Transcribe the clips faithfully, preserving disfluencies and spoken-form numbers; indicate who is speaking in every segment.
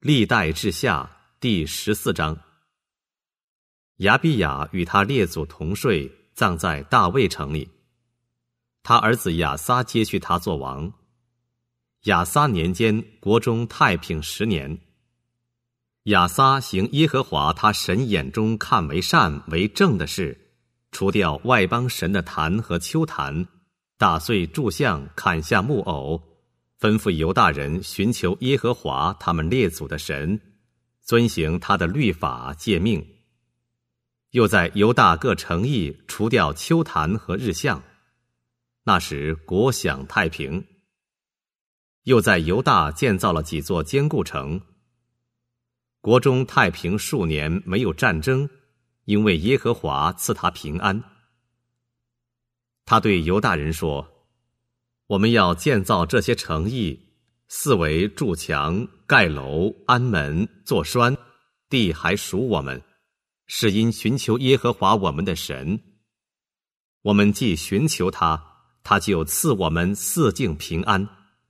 Speaker 1: 历代志下第十四章。亚比雅与他列祖同睡，葬在大卫城里。他儿子亚撒接续他做王。亚撒年间，国中太平十年。亚撒行耶和华他神眼中看为善为正的事，除掉外邦神的坛和丘坛，打碎柱像，砍下木偶，吩咐犹大人寻求耶和华他们列祖的神，遵行他的律法诫命。又在犹大各城邑除掉丘坛和日像，那时国享太平。又在犹大建造了几座坚固城。国中太平数年，没有战争，因为耶和华赐他平安。他对犹大人说：我们要建造这些城邑，四围筑墙、盖楼、安门、做栓，地还属我们，是因寻求耶和华我们的神。我们既寻求他，他就赐我们四境平安。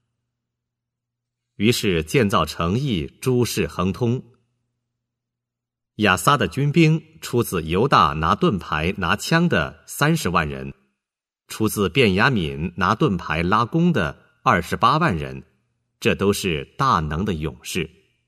Speaker 1: 于是建造城邑，诸事亨通。亚撒的军兵出自犹大拿盾牌拿枪的三十万人，出自便雅悯拿盾牌拉弓的二十八万人，这都是大能的勇士。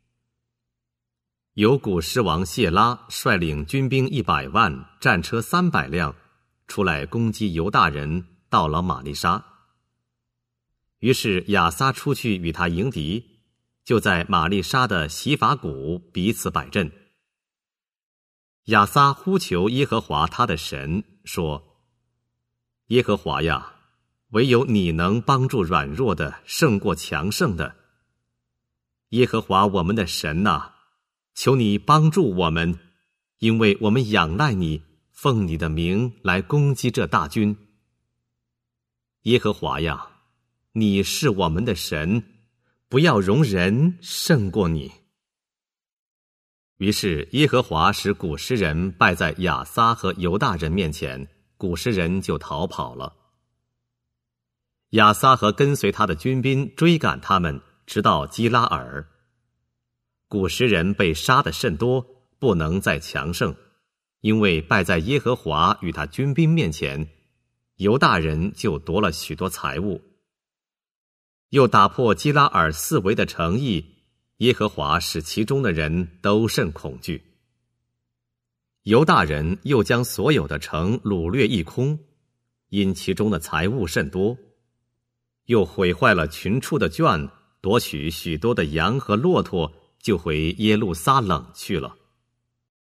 Speaker 1: 有古狮王谢拉率领军兵一百万，战车三百辆，出来攻击犹大人，到了玛利沙。于是亚撒出去与他迎敌，就在玛利沙的洗法谷彼此摆阵。亚撒呼求耶和华他的神，说：耶和华呀，唯有你能帮助软弱的胜过强盛的。耶和华我们的神啊，求你帮助我们，因为我们仰赖你，奉你的名来攻击这大军。耶和华呀，你是我们的神，不要容人胜过你。于是耶和华使古实人败在亚撒和犹大人面前，古实人就逃跑了。亚撒和跟随他的军兵追赶他们，直到基拉尔。古实人被杀得甚多，不能再强盛，因为败在耶和华与他军兵面前，犹大人就夺了许多财物。又打破基拉尔四围的城邑，耶和华使其中的人都甚恐惧。犹大人又将所有的城掳掠一空，因其中的财物甚多，又毁坏了群畜的圈，夺取许多的羊和骆驼，就回耶路撒冷去了。